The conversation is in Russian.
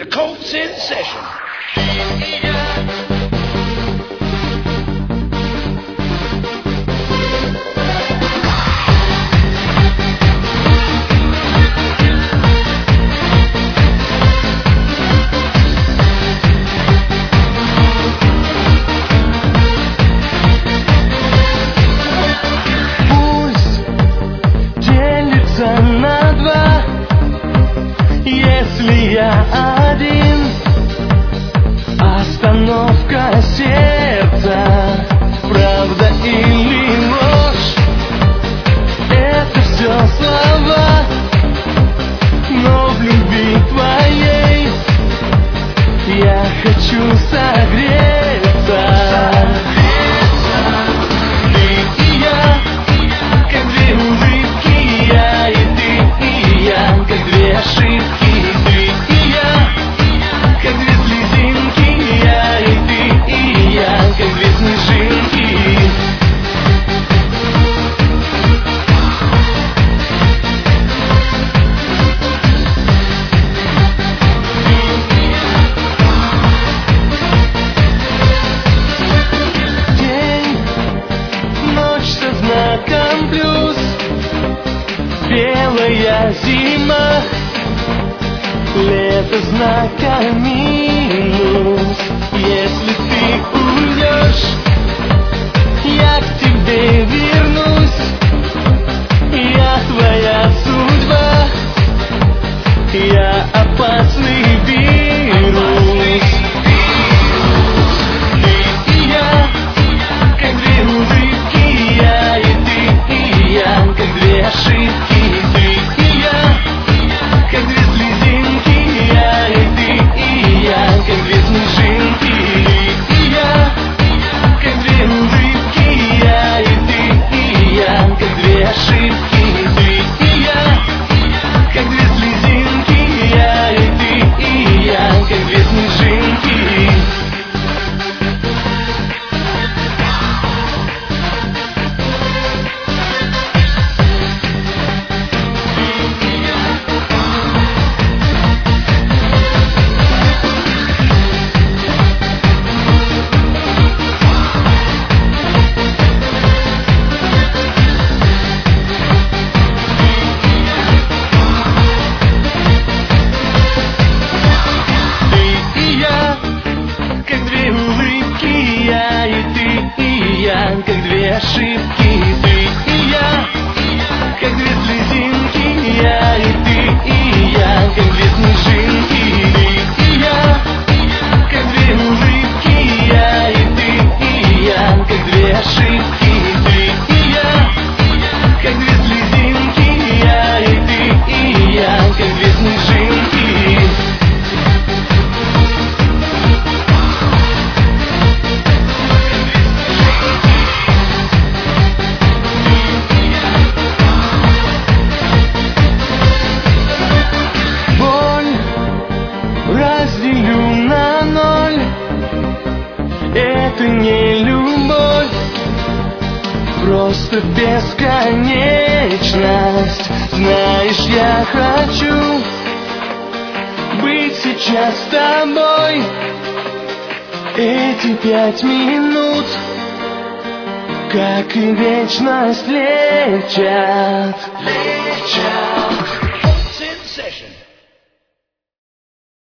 The Colt's in session. На два, если я один, остановка сердца, правда или ложь, это все слова, но в любви твоей я хочу согреться. Плюс белая зима, лето знака минус. Если ты уйдешь, я к тебе вернусь. Я твоя судьба, я опасный вирус. Как две ошибки, ты и я, как две слезинки, я и ты и я, как две снежинки, ты и я, как две улыбки, я и ты и я, как две ошибки, ты и я, как две слезинки, я и ты и я, как две снежинки. Разделю на ноль, это не любовь, просто бесконечность. Знаешь, я хочу быть сейчас с тобой. Эти 5 минут, как и вечность, летят.